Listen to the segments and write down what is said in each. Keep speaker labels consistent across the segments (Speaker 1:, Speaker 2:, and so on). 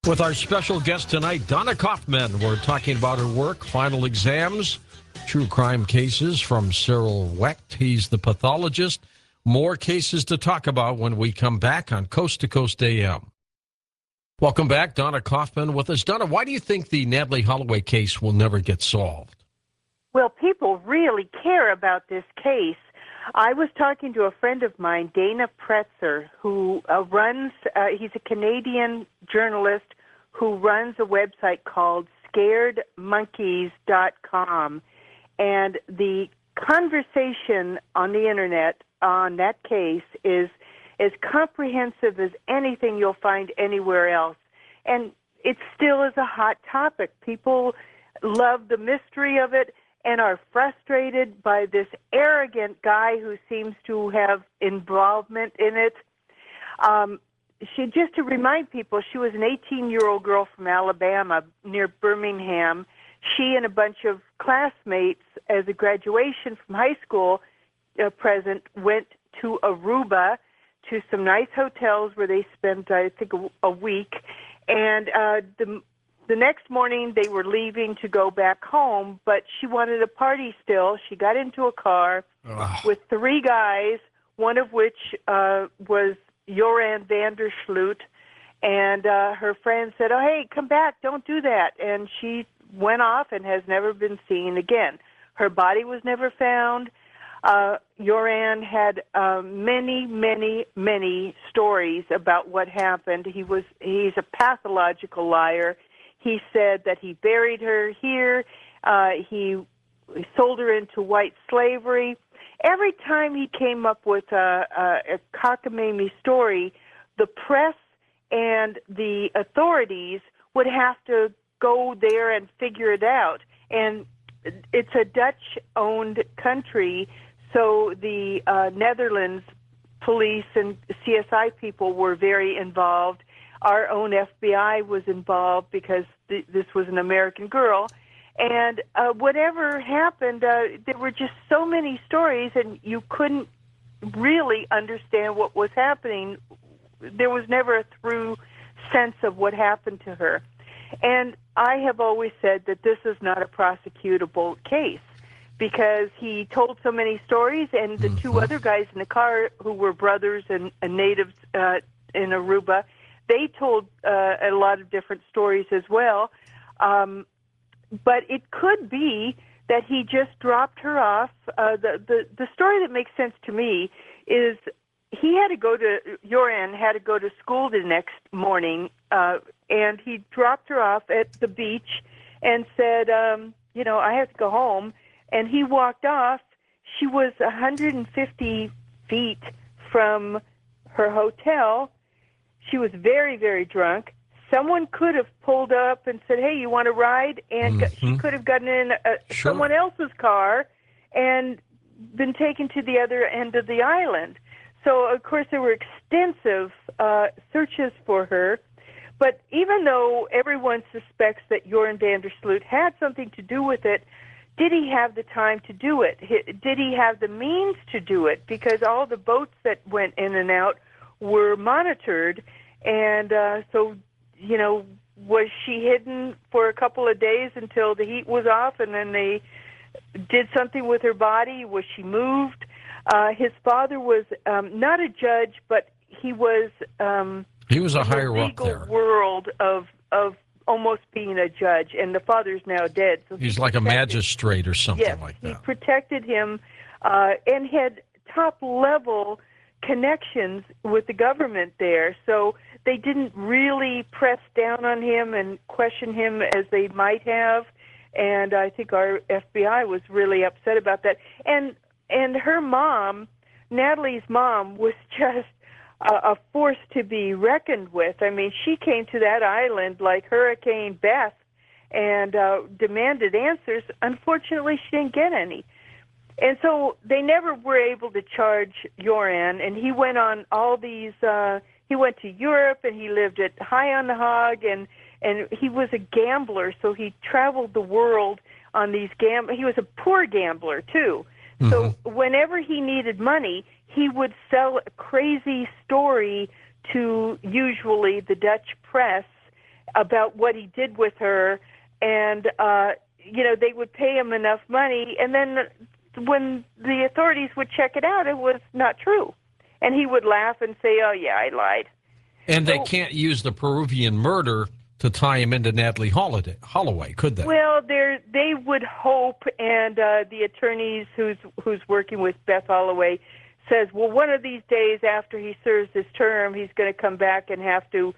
Speaker 1: With our special guest tonight, Donna Kaufman. We're talking about her work, final exams, true crime cases from Cyril Wecht. He's the pathologist. More cases to talk about when we come back on Coast to Coast AM. Welcome back, Donna Kaufman with us. Donna, why do you think the Natalee Holloway case will never get solved?
Speaker 2: Well, people really care about this case. I was talking to a friend of mine, Dana Pretzer, who he's a Canadian journalist who runs a website called scaredmonkeys.com. And the conversation on the internet on that case is as comprehensive as anything you'll find anywhere else. And it still is a hot topic. People love the mystery of it and are frustrated by this arrogant guy who seems to have involvement in it. Just to remind people, she was an 18-year-old girl from Alabama near Birmingham. She and a bunch of classmates, as a graduation from high school present, went to Aruba to some nice hotels where they spent, I think, a week. And the next morning, they were leaving to go back home, but she wanted to party still. She got into a car with three guys, one of which was Joran van der Sloot, and her friend said, "Oh, hey, come back, don't do that." And she went off and has never been seen again. Her body was never found. Joran had many, many, many stories about what happened. He's a pathological liar. He said that he buried her here. He sold her into white slavery. Every time he came up with a cockamamie story, the press and the authorities would have to go there and figure it out. And it's a Dutch-owned country, so the Netherlands police and CSI people were very involved. Our own FBI was involved because this was an American girl. And whatever happened, there were just so many stories, and you couldn't really understand what was happening. There was never a through sense of what happened to her. And I have always said that this is not a prosecutable case because he told so many stories, and the two other guys in the car who were brothers and natives in Aruba, they told a lot of different stories as well. But it could be that he just dropped her off. The story that makes sense to me is Joran had to go to school the next morning, and he dropped her off at the beach and said, I have to go home. And he walked off. She was 150 feet from her hotel. She was very, very drunk. Someone could have pulled up and said, "Hey, you want to ride?" And she could have gotten in someone else's car and been taken to the other end of the island. So, of course, there were extensive searches for her. But even though everyone suspects that Joran van der Sloot had something to do with it, did he have the time to do it? Did he have the means to do it? Because all the boats that went in and out were monitored, and was she hidden for a couple of days until the heat was off and then they did something with her body? Was she moved? His father was not a judge, but he was a higher up there. World of almost being a judge, and the father's now dead. So
Speaker 1: he's like a magistrate or something like that.
Speaker 2: He protected him and had top-level connections with the government there, so they didn't really press down on him and question him as they might have, and I think our FBI was really upset about that. And her mom, Natalee's mom, was just a force to be reckoned with. I mean, she came to that island like Hurricane Beth and demanded answers. Unfortunately, she didn't get any. And so they never were able to charge Joran, and he went on all these, he went to Europe, and he lived at High on the Hog, and he was a gambler, so he traveled the world on these he was a poor gambler, too. Mm-hmm. So whenever he needed money, he would sell a crazy story to usually the Dutch press, about what he did with her, and they would pay him enough money, and then when the authorities would check it out, it was not true, and he would laugh and say, "Oh yeah, I lied."
Speaker 1: And they can't use the Peruvian murder to tie him into Natalie Holloway, could they?
Speaker 2: Well, they would hope, and the attorneys who's working with Beth Holloway says, well, one of these days after he serves his term, he's going to come back and have to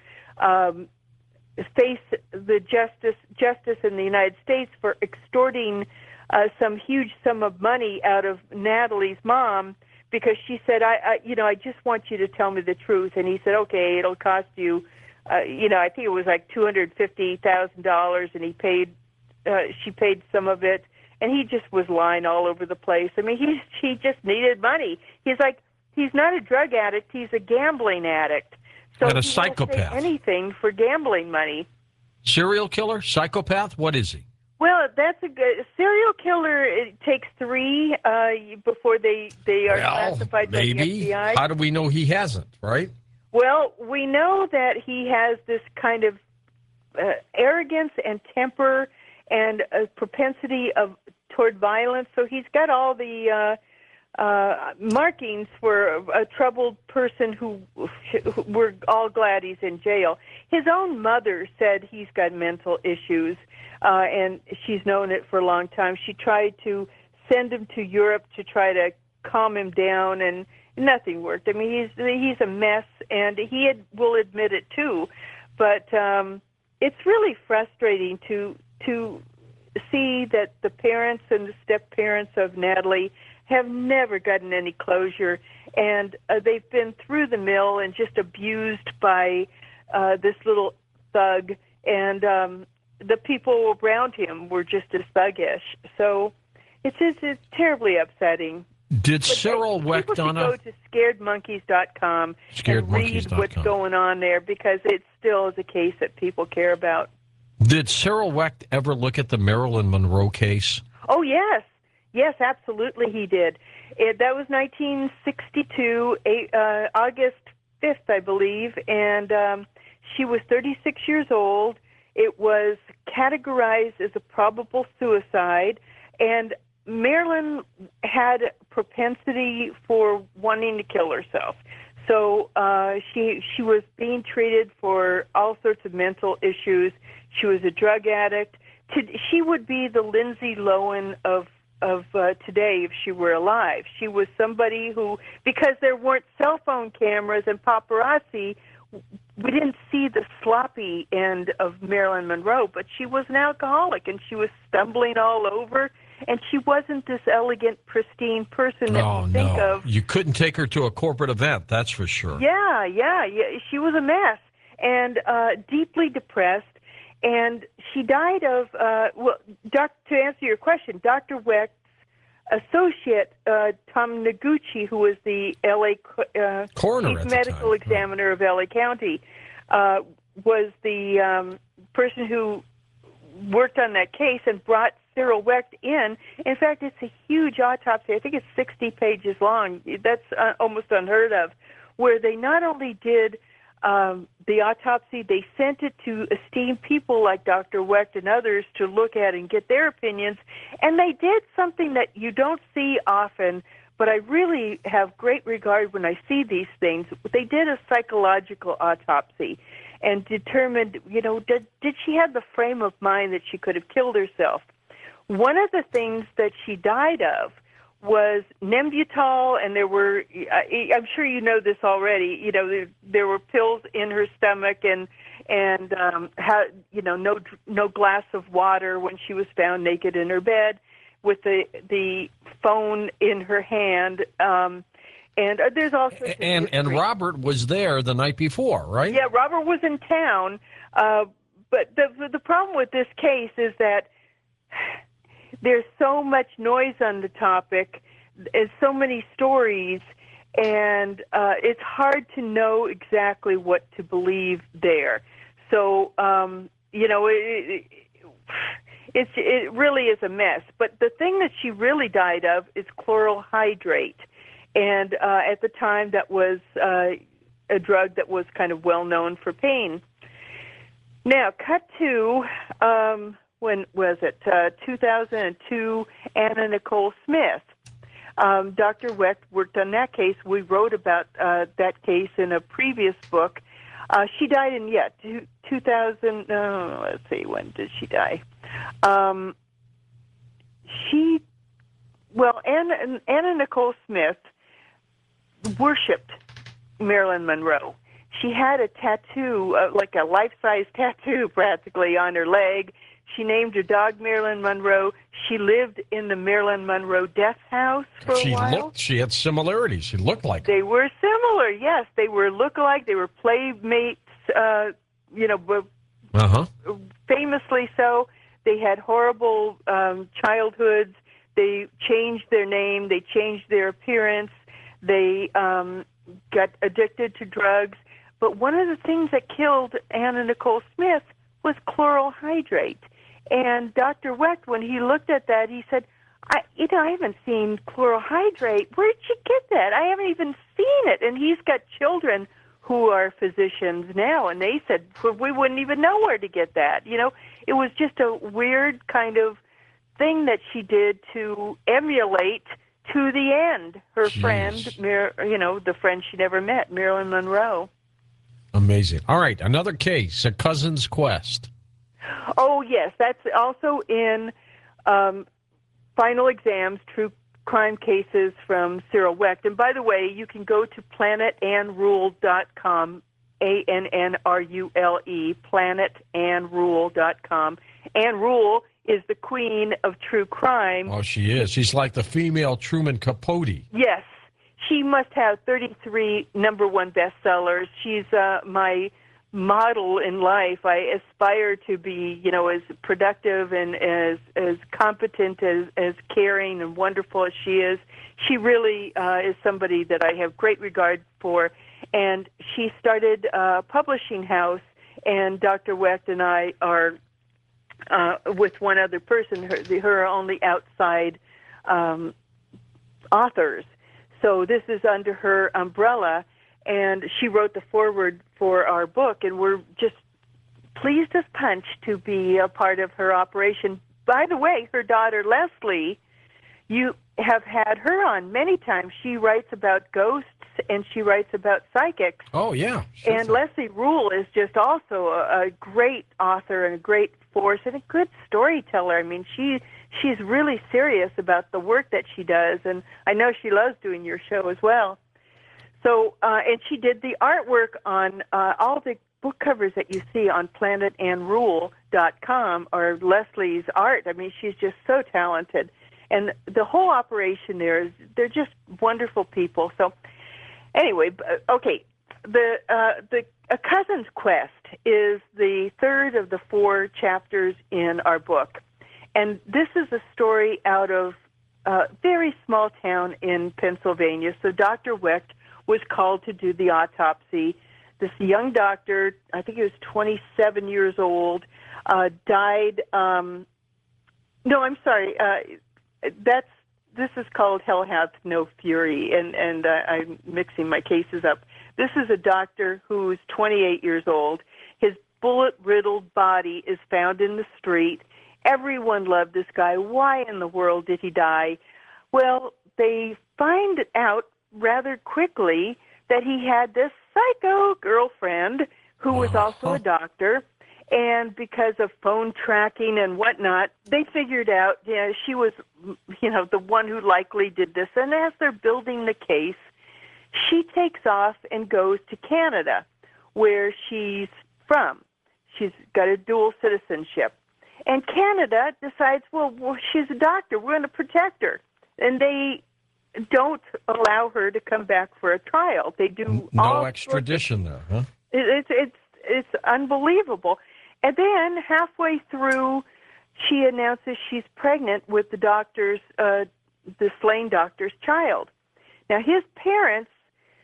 Speaker 2: face the justice in the United States for extorting some huge sum of money out of Natalie's mom, because she said, I just want you to tell me the truth. And he said, okay, it'll cost you, I think it was like $250,000, and she paid some of it, and he just was lying all over the place. I mean, he just needed money. He's not a drug addict, he's a gambling addict. So
Speaker 1: and a
Speaker 2: he
Speaker 1: psychopath.
Speaker 2: won't say anything for gambling money.
Speaker 1: Serial killer, psychopath, what is he?
Speaker 2: Well, that's a good serial killer. It takes 3 before they are classified by the FBI.
Speaker 1: How do we know he hasn't, right?
Speaker 2: Well, we know that he has this kind of arrogance and temper and a propensity toward violence. So he's got all the markings for a troubled person who we're all glad he's in jail. His own mother said he's got mental issues, and she's known it for a long time. She tried to send him to Europe to try to calm him down, and nothing worked. I mean, he's a mess, and will admit it too. But it's really frustrating to see that the parents and the step-parents of Natalie have never gotten any closure, and they've been through the mill and just abused by this little thug, and the people around him were just as thuggish. So it's terribly upsetting.
Speaker 1: Did Cyril Wecht
Speaker 2: go to scaredmonkeys.com and read what's going on there, because it still is a case that people care about.
Speaker 1: Did Cyril Wecht ever look at the Marilyn Monroe case?
Speaker 2: Oh, yes. Yes, absolutely he did. That was 1962, August 5th, I believe, and she was 36 years old. It was categorized as a probable suicide, and Marilyn had a propensity for wanting to kill herself. So she was being treated for all sorts of mental issues. She was a drug addict. She would be the Lindsay Lohan of today if she were alive. She was somebody who, because there weren't cell phone cameras and paparazzi, we didn't see the sloppy end of Marilyn Monroe, but she was an alcoholic, and she was stumbling all over, and she wasn't this elegant, pristine person that you think of.
Speaker 1: You couldn't take her to a corporate event, that's for sure.
Speaker 2: Yeah. She was a mess, and deeply depressed, and she died of, to answer your question, Dr. Wecht's associate, Tom Noguchi, who was the L.A.
Speaker 1: coroner,
Speaker 2: chief medical examiner of L.A. County, was the person who worked on that case and brought Cyril Wecht in. In fact, it's a huge autopsy. I think it's 60 pages long. That's almost unheard of, where they not only did the autopsy, they sent it to esteemed people like Dr. Wecht and others to look at and get their opinions. And they did something that you don't see often, but I really have great regard when I see these things. They did a psychological autopsy and determined, did she have the frame of mind that she could have killed herself? One of the things that she died of was Nembutal, and there were, I'm sure you know this already, there were pills in her stomach, and no glass of water when she was found naked in her bed with the phone in her hand. And there's also
Speaker 1: and Robert was there the night before, right?
Speaker 2: Yeah, Robert was in town, but the problem with this case is that there's so much noise on the topic, and so many stories, and it's hard to know exactly what to believe there. So, it really is a mess. But the thing that she really died of is chloral hydrate, and at the time that was a drug that was kind of well known for pain. Now, cut to, when was it? 2002, Anna Nicole Smith. Dr. Wecht worked on that case. We wrote about that case in a previous book. She died in, 2000, let's see, when did she die? Anna Nicole Smith worshipped Marilyn Monroe. She had a tattoo, like a life-size tattoo practically on her leg. She named her dog Marilyn Monroe. She lived in the Marilyn Monroe death house for a while.
Speaker 1: She had similarities. She looked like her.
Speaker 2: They were similar, yes. They were look-alike. They were playmates, famously so. They had horrible childhoods. They changed their name. They changed their appearance. They got addicted to drugs. But one of the things that killed Anna Nicole Smith was chloral hydrate. And Dr. Wecht, when he looked at that, he said, I haven't seen chloral hydrate. Where did you get that? I haven't even seen it. And he's got children who are physicians now, and they said, well, we wouldn't even know where to get that. It was just a weird kind of thing that she did to emulate to the end her friend, the friend she never met, Marilyn Monroe.
Speaker 1: Amazing. All right, another case, A Cousin's Quest.
Speaker 2: Oh, yes, that's also in Final Exams, True Crime Cases from Cyril Wecht. And by the way, you can go to planetandrule.com, ANNRULE, planetandrule.com. Ann Rule is the queen of true crime.
Speaker 1: Oh, she is. She's like the female Truman Capote.
Speaker 2: Yes. She must have 33 number one bestsellers. She's my model in life. I aspire to be, as productive and as competent, as caring and wonderful as she is. She really is somebody that I have great regard for. And she started a publishing house, and Dr. Wecht and I are, with one other person, her only outside authors. So this is under her umbrella, and she wrote the foreword for our book, and we're just pleased as punch to be a part of her operation. By the way, her daughter, Leslie, you have had her on many times. She writes about ghosts, and she writes about psychics.
Speaker 1: Oh, yeah. Sure.
Speaker 2: And Leslie Rule is just also a great author and a great force and a good storyteller. I mean, she's really serious about the work that she does, and I know she loves doing your show as well. So, and she did the artwork on all the book covers that you see on planetandrule.com are Leslie's art. I mean, she's just so talented. And the whole operation there is, they're just wonderful people. So, anyway, okay, A Cousin's Quest is the third of the 4 chapters in our book. And this is a story out of a very small town in Pennsylvania. So Dr. Wecht was called to do the autopsy. This young doctor, I think he was 27 years old, died. No, I'm sorry. This is called Hell Hath No Fury, and I'm mixing my cases up. This is a doctor who's 28 years old. His bullet-riddled body is found in the street. Everyone loved this guy. Why in the world did he die? Well, they find out rather quickly that he had this psycho girlfriend who was also a doctor. And because of phone tracking and whatnot, they figured out she was, the one who likely did this. And as they're building the case, she takes off and goes to Canada, where she's from. She's got a dual citizenship. And Canada decides, well, she's a doctor. We're going to protect her. And they don't allow her to come back for a trial. They do
Speaker 1: no extradition there, huh?
Speaker 2: It's unbelievable. And then halfway through, she announces she's pregnant with the slain doctor's child. Now, his parents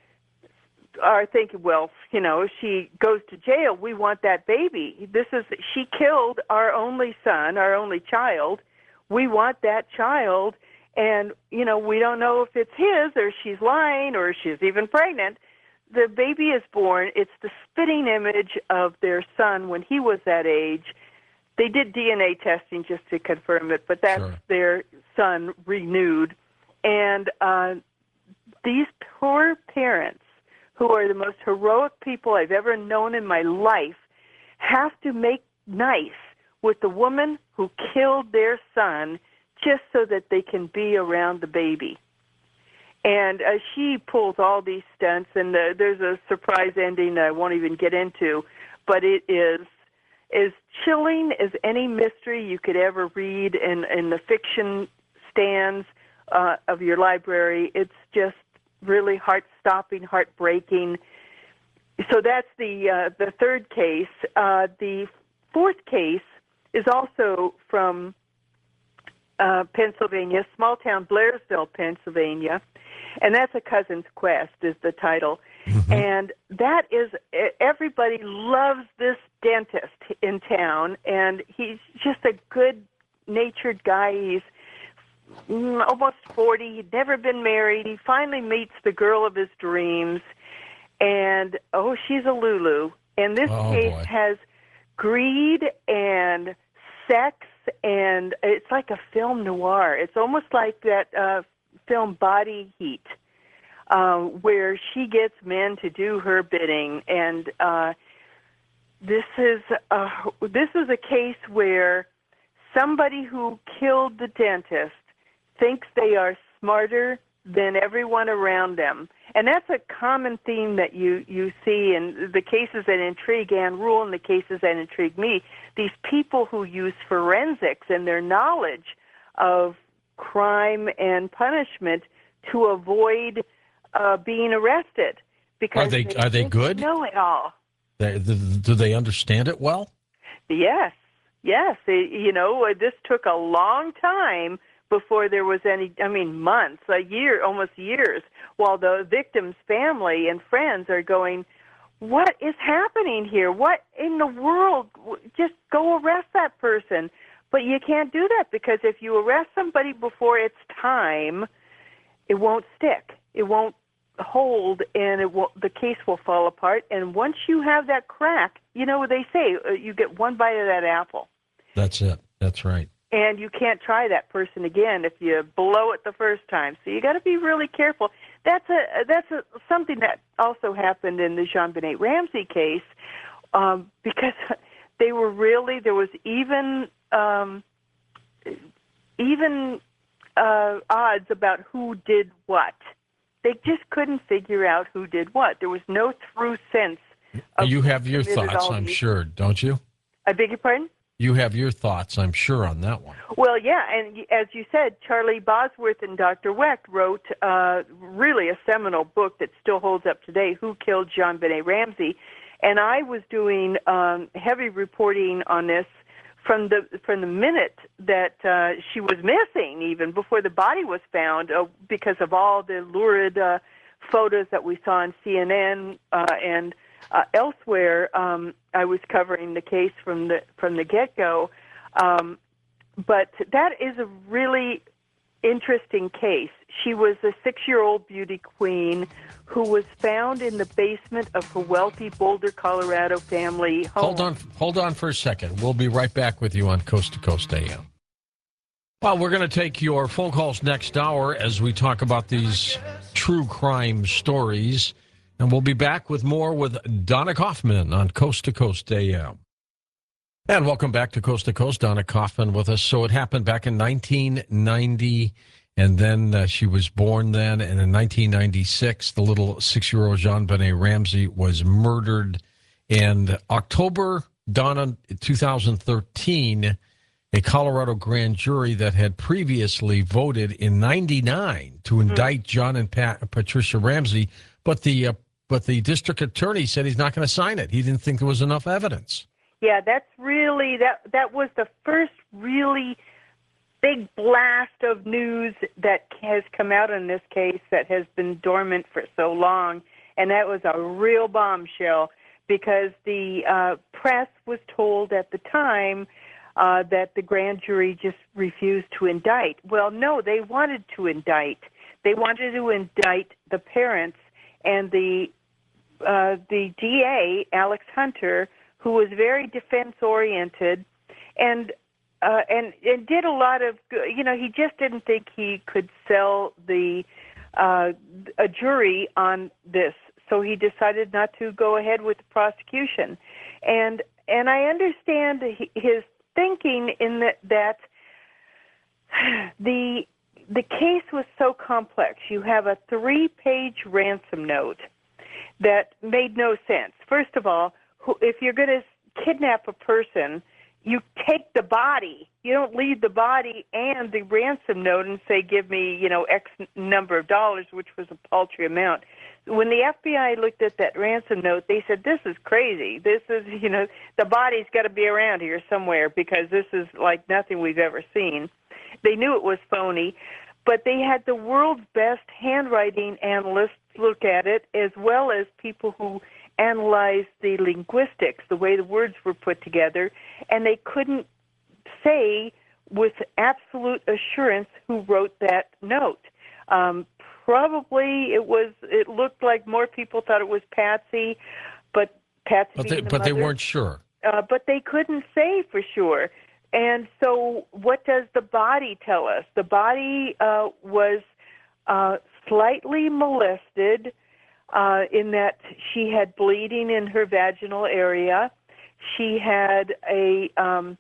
Speaker 2: are thinking, well, she goes to jail. We want that baby. She killed our only son, our only child. We want that child. And, we don't know if it's his or she's lying or she's even pregnant. the baby is born, it's the spitting image of their son when he was that age. They did DNA testing just to confirm it, but that's their son renewed. And these poor parents, who are the most heroic people I've ever known in my life, have to make nice with the woman who killed their son just so that they can be around the baby. And she pulls all these stunts, and there's a surprise ending that I won't even get into, but it is as chilling as any mystery you could ever read in the fiction stands of your library. It's just really heart-stopping, heartbreaking. So that's the third case. The fourth case is also from Pennsylvania, small town Blairsville, Pennsylvania, and that's A Cousin's Quest is the title. Mm-hmm. And that is, everybody loves this dentist in town, and he's just a good-natured guy. He's almost 40. He'd never been married. He finally meets the girl of his dreams, and, she's a Lulu. And this case has greed and sex, and it's like a film noir. It's almost like that film Body Heat, where she gets men to do her bidding. And this is a case where somebody who killed the dentist thinks they are smarter than everyone around them. And that's a common theme that you see in the cases that intrigue Ann Rule and the cases that intrigue me. These people who use forensics and their knowledge of crime and punishment to avoid being arrested. Because
Speaker 1: are they good?
Speaker 2: They know it all.
Speaker 1: Do they understand it well?
Speaker 2: Yes. This took a long time before there was any, months, a year, almost years, while the victim's family and friends are going, what is happening here? What in the world? Just go arrest that person. But you can't do that, because if you arrest somebody before it's time, it won't stick. It won't hold, and the case will fall apart. And once you have that crack, they say you get one bite of that apple.
Speaker 1: That's it. That's right.
Speaker 2: And you can't try that person again if you blow it the first time. So you got to be really careful. That's something that also happened in the JonBenét Ramsey case, because they were really, there was even odds about who did what. They just couldn't figure out who did what. There was no true sense.
Speaker 1: You have your thoughts, I'm sure, don't you?
Speaker 2: I beg your pardon?
Speaker 1: You have your thoughts, I'm sure, on that one.
Speaker 2: Well, yeah, and as you said, Charlie Bosworth and Dr. Wecht wrote really a seminal book that still holds up today, Who Killed JonBenét Ramsey? And I was doing heavy reporting on this from the minute that she was missing, even before the body was found, because of all the lurid photos that we saw on CNN and elsewhere. I was covering the case from the get-go, but that is a really interesting case. She was a 6-year-old beauty queen who was found in the basement of her wealthy Boulder, Colorado family home.
Speaker 1: Hold on for a second. We'll be right back with you on Coast to Coast AM. Well, we're going to take your phone calls next hour as we talk about these true crime stories. And we'll be back with more with Donna Kaufman on Coast to Coast AM. And welcome back to Coast, Donna Kaufman with us. So it happened back in 1990, and then she was born then. And in 1996, the little 6-year-old JonBenét Ramsey was murdered. In October, Donna, 2013, a Colorado grand jury that had previously voted in 99 to indict John and Patricia Ramsey, but the district attorney said he's not going to sign it. He didn't think there was enough evidence.
Speaker 2: Yeah, that's really, that was the first really big blast of news that has come out in this case that has been dormant for so long. And that was a real bombshell, because the press was told at the time that the grand jury just refused to indict. Well, no, they wanted to indict. They wanted to indict the parents and the the DA, Alex Hunter, who was very defense-oriented, and did a lot of, he just didn't think he could sell a jury on this, so he decided not to go ahead with the prosecution. And I understand his thinking in that the case was so complex. You have a 3-page ransom note that made no sense. First of all, if you're going to kidnap a person, you take the body. You don't leave the body and the ransom note and say, give me, X number of dollars, which was a paltry amount. When the FBI looked at that ransom note, they said, this is crazy. This is, the body's got to be around here somewhere because this is like nothing we've ever seen. They knew it was phony, but they had the world's best handwriting analysts look at it, as well as people who analyzed the linguistics, the way the words were put together, and they couldn't say with absolute assurance who wrote that note. Probably it looked like more people thought it was Patsy, but Patsy
Speaker 1: but they weren't sure.
Speaker 2: But they couldn't say for sure. And so what does the body tell us? The body was slightly molested in that she had bleeding in her vaginal area. She had an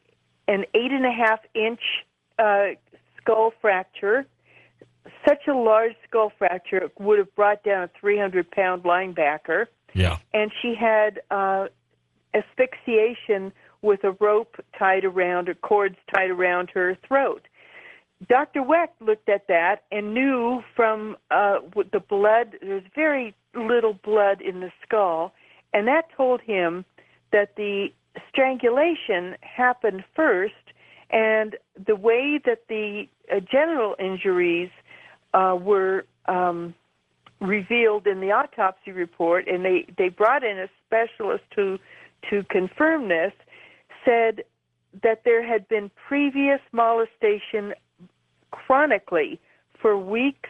Speaker 2: 8.5-inch skull fracture. Such a large skull fracture would have brought down a 300-pound linebacker.
Speaker 1: Yeah.
Speaker 2: And she had asphyxiation with a rope tied around, or cords tied around her throat. Dr. Wecht looked at that and knew from the blood, there's very little blood in the skull, and that told him that the strangulation happened first, and the way that the genital injuries were revealed in the autopsy report, and they brought in a specialist to confirm this, said that there had been previous molestation chronically for weeks,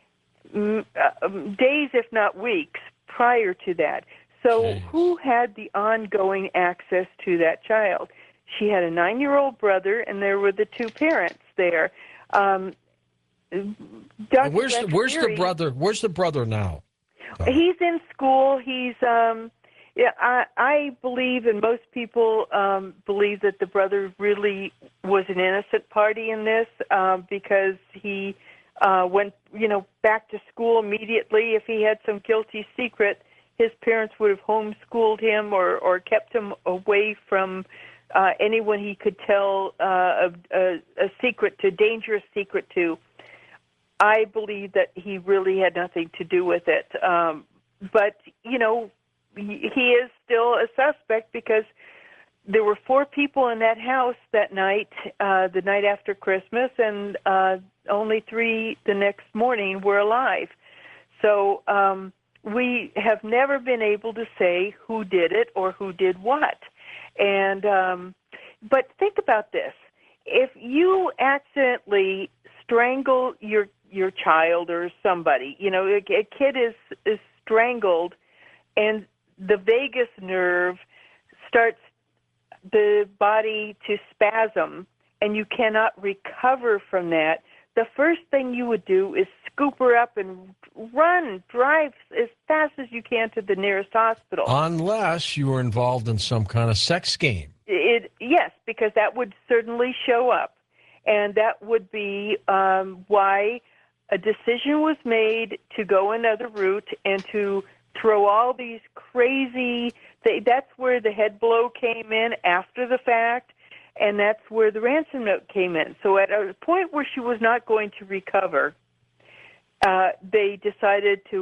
Speaker 2: days if not weeks, prior to that. So
Speaker 1: Jeez.
Speaker 2: Who had the ongoing access to that child? She had a 9-year-old brother, and there were the 2 parents there.
Speaker 1: Where's the brother? Where's the brother now?
Speaker 2: He's in school. He's I believe, and most people believe, that the brother really was an innocent party in this because he went, back to school immediately. If he had some guilty secret, his parents would have homeschooled him or kept him away from anyone he could tell a dangerous secret to. I believe that he really had nothing to do with it. But, he is still a suspect because there were 4 people in that house that night, the night after Christmas, and only 3 the next morning were alive. So we have never been able to say who did it or who did what. And but think about this. If you accidentally strangle your child or somebody, a kid is strangled, and the vagus nerve starts the body to spasm, and you cannot recover from that, the first thing you would do is scoop her up and drive as fast as you can to the nearest hospital.
Speaker 1: Unless you were involved in some kind of sex game.
Speaker 2: Yes, because that would certainly show up. And that would be why a decision was made to go another route and to throw all these crazy... That's where the head blow came in after the fact, and that's where the ransom note came in. So at a point where she was not going to recover, they decided to,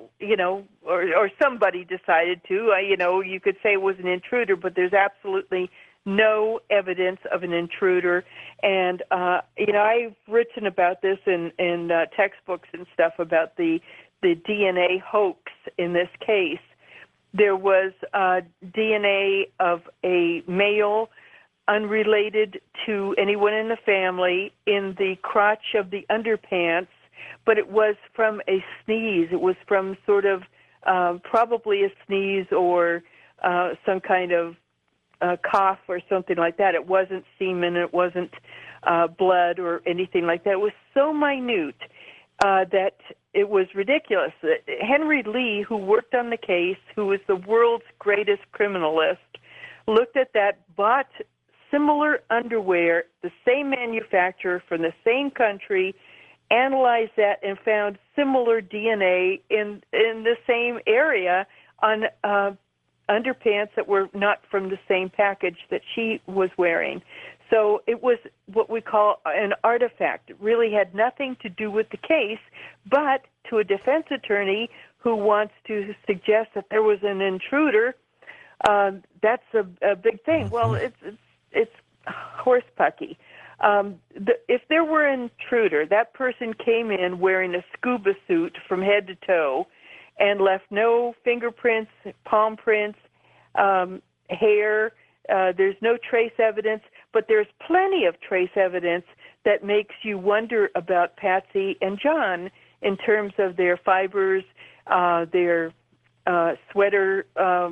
Speaker 2: or somebody decided to, you could say it was an intruder, but there's absolutely no evidence of an intruder. And, I've written about this in textbooks and stuff about the DNA hoax in this case. There was DNA of a male unrelated to anyone in the family in the crotch of the underpants, but it was from a sneeze. It was from sort of probably a sneeze or some kind of cough or something like that. It wasn't semen. It wasn't blood or anything like that. It was so minute that it was ridiculous. Henry Lee, who worked on the case, who was the world's greatest criminalist, looked at that, bought similar underwear, the same manufacturer from the same country, analyzed that, and found similar DNA in the same area on underpants that were not from the same package that she was wearing. So it was what we call an artifact. It really had nothing to do with the case, but to a defense attorney who wants to suggest that there was an intruder, that's a big thing. Well, it's horse pucky. If there were an intruder, that person came in wearing a scuba suit from head to toe and left no fingerprints, palm prints, hair. There's no trace evidence, but there's plenty of trace evidence that makes you wonder about Patsy and John in terms of their fibers, their sweater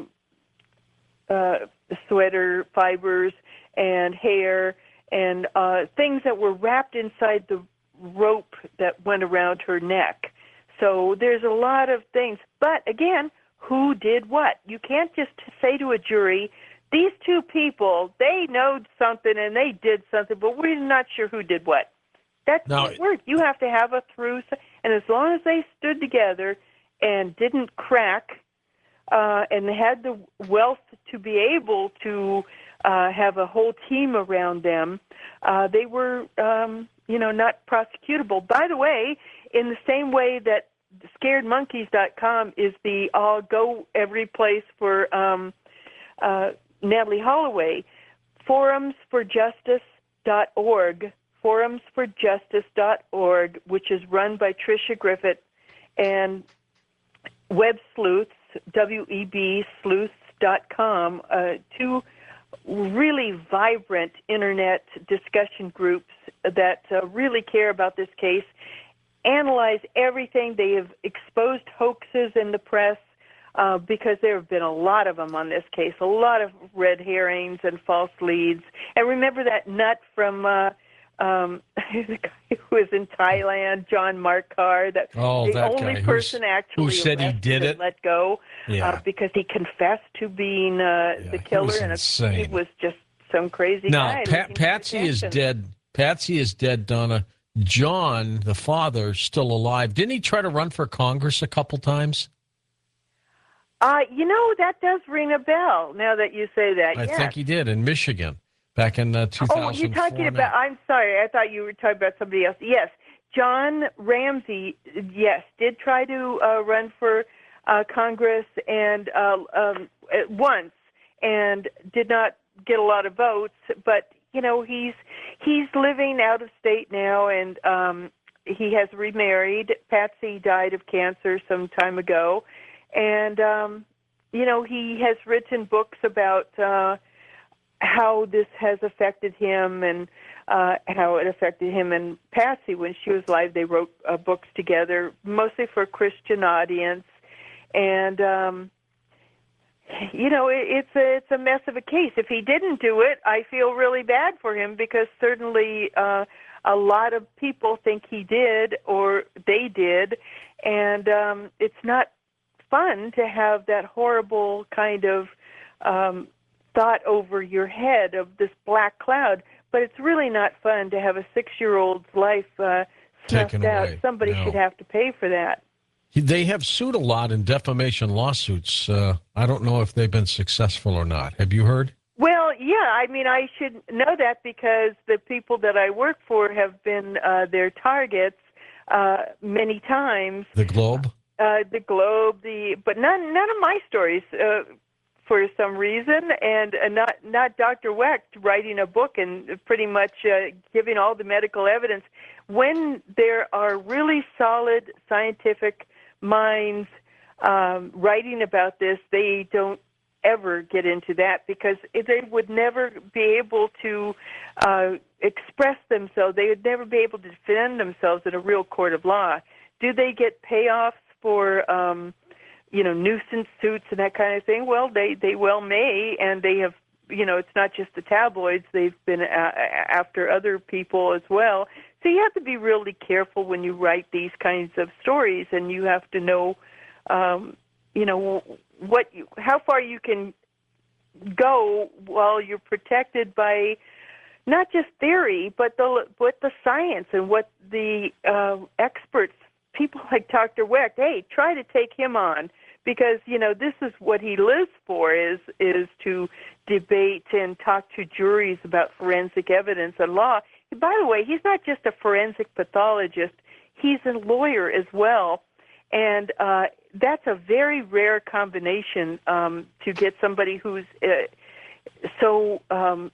Speaker 2: fibers and hair, and things that were wrapped inside the rope that went around her neck. So there's a lot of things. But again, who did what? You can't just say to a jury, these two people, they know something and they did something, but we're not sure who did what. That doesn't work. You have to have a through, and as long as they stood together and didn't crack, and had the wealth to be able to have a whole team around them, they were, not prosecutable. By the way, in the same way that ScaredMonkeys.com is the go every place for Natalie Holloway, forumsforjustice.org, which is run by Tricia Griffith, and Web Sleuths, websleuths.com, two really vibrant internet discussion groups that really care about this case, analyze everything. They have exposed hoaxes in the press because there have been a lot of them on this case, a lot of red herrings and false leads. And remember that nut from the guy who was in Thailand, John Markar, the only person actually
Speaker 1: who said he did it,
Speaker 2: let go because he confessed to being the killer, and he was just some crazy guy.
Speaker 1: Now, Patsy is dead. Patsy is dead, Donna. John, the father, still alive. Didn't he try to run for Congress a couple times?
Speaker 2: That does ring a bell now that you say that.
Speaker 1: I think he did in Michigan back in 2004.
Speaker 2: Oh, you're talking about, I'm sorry, I thought you were talking about somebody else. Yes, John Ramsey, did try to run for Congress and once, and did not get a lot of votes, but he's living out of state now, and he has remarried. Patsy died of cancer some time ago, and he has written books about how this has affected him, and how it affected him and Patsy when she was alive. They wrote books together, mostly for a Christian audience, and it's a mess of a case. If he didn't do it, I feel really bad for him, because certainly a lot of people think he did or they did, and it's not fun to have that horrible kind of thought over your head of this black cloud, but it's really not fun to have a 6-year-old's life snuffed out. Somebody should have to pay for that.
Speaker 1: They have sued a lot in defamation lawsuits. I don't know if they've been successful or not. Have you heard?
Speaker 2: Well, yeah. I mean, I should know that because the people that I work for have been their targets many times.
Speaker 1: The Globe?
Speaker 2: The Globe, but none of my stories for some reason, and not Dr. Wecht writing a book and pretty much giving all the medical evidence. When there are really solid scientific minds writing about this, they don't ever get into that, because they would never be able to express themselves. They would never be able to defend themselves in a real court of law. Do they get payoffs for nuisance suits and that kind of thing. Well, they well may, and they have, it's not just the tabloids. They've been after other people as well. So you have to be really careful when you write these kinds of stories, and you have to know, how far you can go while you're protected by not just theory, but the science and what the experts, people like Dr. Wecht, hey, try to take him on, because this is what he lives for, is to debate and talk to juries about forensic evidence and law. By the way, he's not just a forensic pathologist; he's a lawyer as well, and that's a very rare combination to get somebody who's so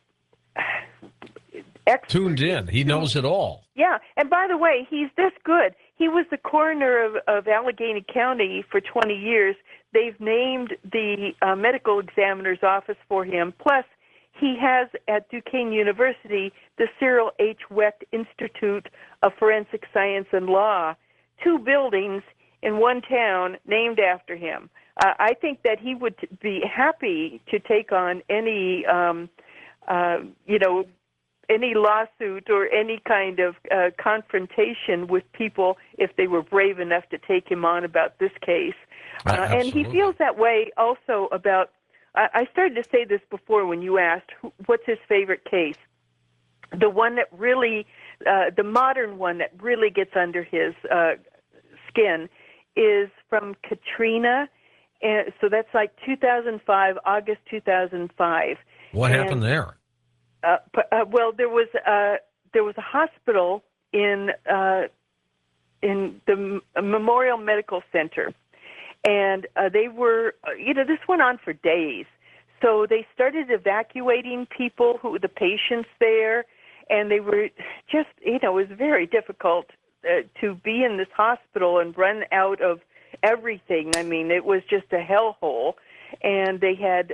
Speaker 1: tuned in. He knows it all.
Speaker 2: Yeah, and by the way, he's this good. He was the coroner of Allegheny County for 20 years. They've named the medical examiner's office for him. Plus, he has at Duquesne University the Cyril H. Wecht Institute of Forensic Science and Law, 2 buildings in one town named after him. I think that he would be happy to take on any lawsuit or any kind of confrontation with people if they were brave enough to take him on about this case. And he feels that way also about, I started to say this before when you asked, what's his favorite case? The one that really, the modern one that really gets under his skin is from Katrina. And so that's like 2005, August 2005.
Speaker 1: What happened there?
Speaker 2: Well, there was a hospital in the Memorial Medical Center, and they were, this went on for days. So they started evacuating the patients there, and they were just, it was very difficult to be in this hospital and run out of everything. I mean, it was just a hellhole, and they had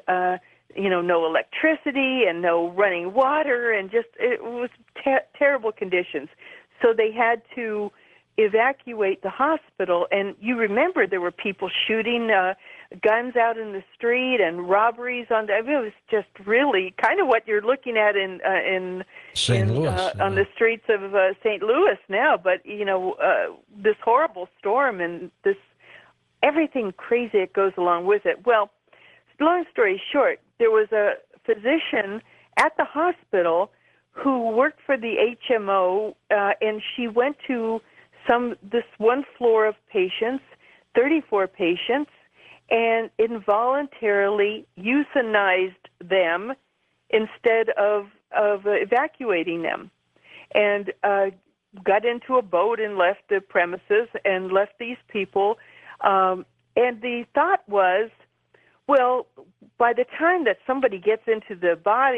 Speaker 2: no electricity and no running water, and just it was terrible conditions. So they had to evacuate the hospital, and you remember there were people shooting guns out in the street and robberies on it was just really kind of what you're looking at in
Speaker 1: St. Louis,
Speaker 2: on the streets of St. Louis now. But this horrible storm and this everything crazy that goes along with it. Well, long story short, there was a physician at the hospital who worked for the HMO, and she went to this one floor of patients, 34 patients, and involuntarily euthanized them instead of evacuating them, and got into a boat and left the premises and left these people. And the thought was, well, by the time that somebody gets into the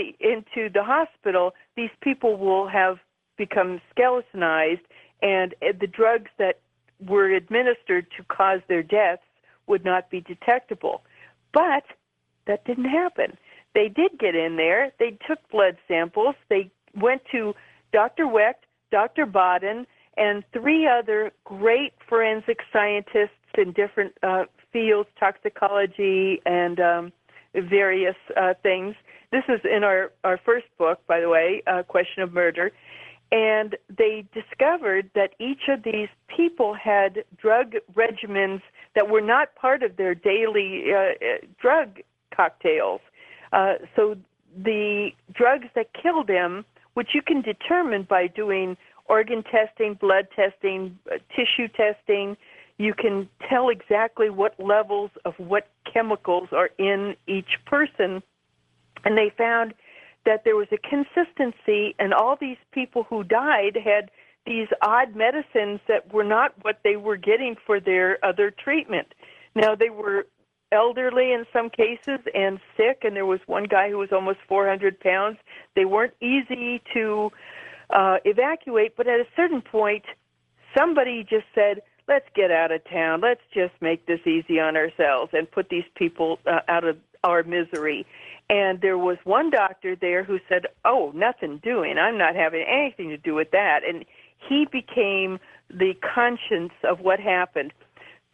Speaker 2: hospital, these people will have become skeletonized, and the drugs that were administered to cause their deaths would not be detectable. But that didn't happen. They did get in there. They took blood samples. They went to Dr. Wecht, Dr. Baden, and 3 other great forensic scientists in different fields, toxicology and various things. This is in our first book, by the way, Question of Murder. And they discovered that each of these people had drug regimens that were not part of their daily drug cocktails. So the drugs that killed them, which you can determine by doing organ testing, blood testing, tissue testing, you can tell exactly what levels of what chemicals are in each person. And they found that there was a consistency, and all these people who died had these odd medicines that were not what they were getting for their other treatment. Now, they were elderly in some cases and sick, and there was one guy who was almost 400 pounds. They weren't easy to evacuate, but at a certain point, somebody just said, let's get out of town. Let's just make this easy on ourselves and put these people out of our misery. And there was one doctor there who said, oh, nothing doing. I'm not having anything to do with that. And he became the conscience of what happened.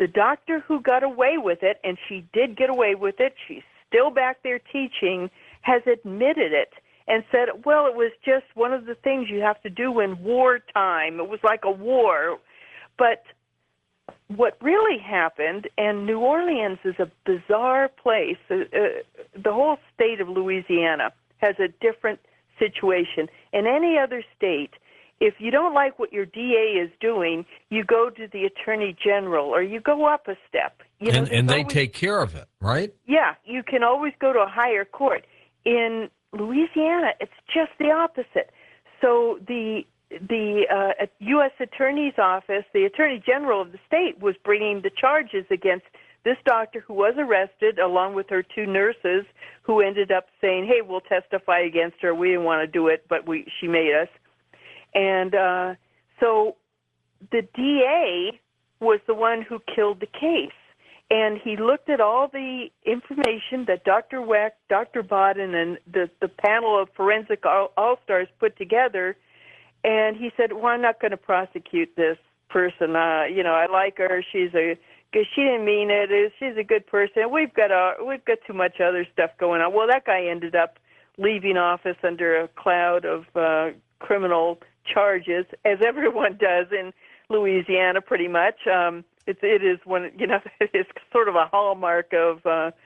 Speaker 2: the doctor who got away with it, and she did get away with it, she's still back there teaching, has admitted it and said, well, it was just one of the things you have to do in wartime. It was like a war. But what really happened, and New Orleans is a bizarre place. The whole state of Louisiana has a different situation. In any other state, if you don't like what your DA is doing, you go to the Attorney General or you go up a step. You know,
Speaker 1: and they take care of it, right?
Speaker 2: Yeah, you can always go to a higher court. In Louisiana, it's just the opposite. So the U.S. Attorney's Office, the Attorney General of the state, was bringing the charges against this doctor who was arrested, along with her 2 nurses, who ended up saying, hey, we'll testify against her. We didn't want to do it, but she made us. And so the DA was the one who killed the case. And he looked at all the information that Dr. Wecht, Dr. Bodden, and the panel of forensic all-stars put together, and he said, well, I'm not going to prosecute this person. I like her. Because she didn't mean it. She's a good person. We've got too much other stuff going on. Well, that guy ended up leaving office under a cloud of criminal charges, as everyone does in Louisiana, pretty much. It is one, it is sort of a hallmark of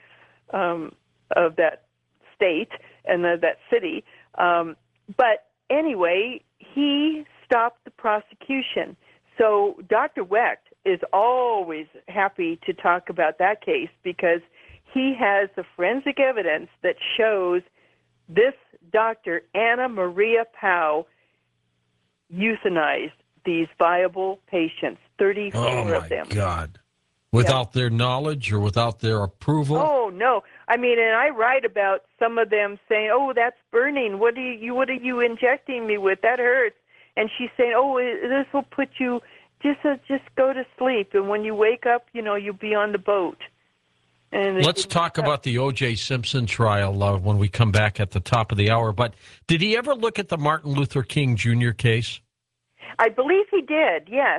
Speaker 2: that state and that city. But anyway, he stopped the prosecution. So Dr. Wecht is always happy to talk about that case because he has the forensic evidence that shows this doctor, Anna Maria Pao, euthanized these viable patients, 34 of them.
Speaker 1: Oh, my God. Without their knowledge or without their approval?
Speaker 2: Oh, no. I mean, and I write about some of them saying, oh, that's burning. What are you injecting me with? That hurts. And she's saying, oh, this will put you, just go to sleep. And when you wake up, you'll be on the boat. And
Speaker 1: let's talk about the O.J. Simpson trial when we come back at the top of the hour. But did he ever look at the Martin Luther King Jr. case?
Speaker 2: I believe he did, yes.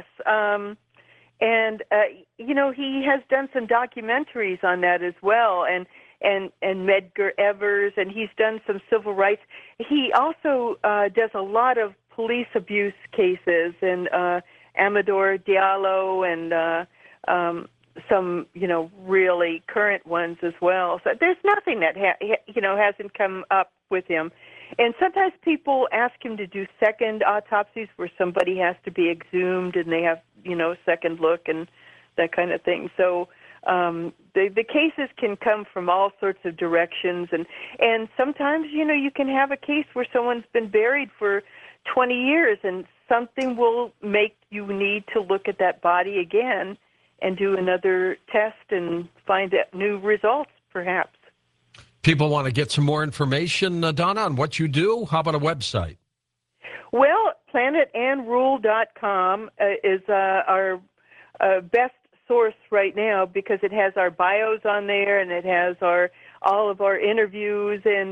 Speaker 2: And he has done some documentaries on that as well, and Medgar Evers, and he's done some civil rights. He also does a lot of police abuse cases, and Amador Diallo, and some, really current ones as well. So there's nothing that, hasn't come up with him. And sometimes people ask him to do second autopsies where somebody has to be exhumed and they have, second look and that kind of thing. So the cases can come from all sorts of directions. And sometimes, you can have a case where someone's been buried for 20 years and something will make you need to look at that body again and do another test and find out new results, perhaps.
Speaker 1: People want to get some more information, Donna, on what you do. How about a website?
Speaker 2: Well, planetandrule.com is our best source right now because it has our bios on there and it has all of our interviews and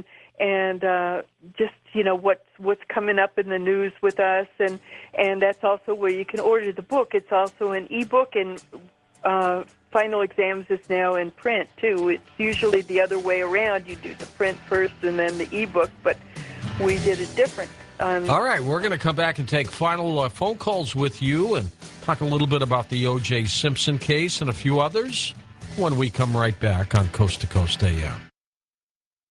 Speaker 2: just what's coming up in the news with us and that's also where you can order the book. It's also an ebook and Final Exams is now in print, too. It's usually the other way around. You do the print first and then the ebook, but we did it different.
Speaker 1: All right, we're going to come back and take final phone calls with you and talk a little bit about the O.J. Simpson case and a few others when we come right back on Coast to Coast AM.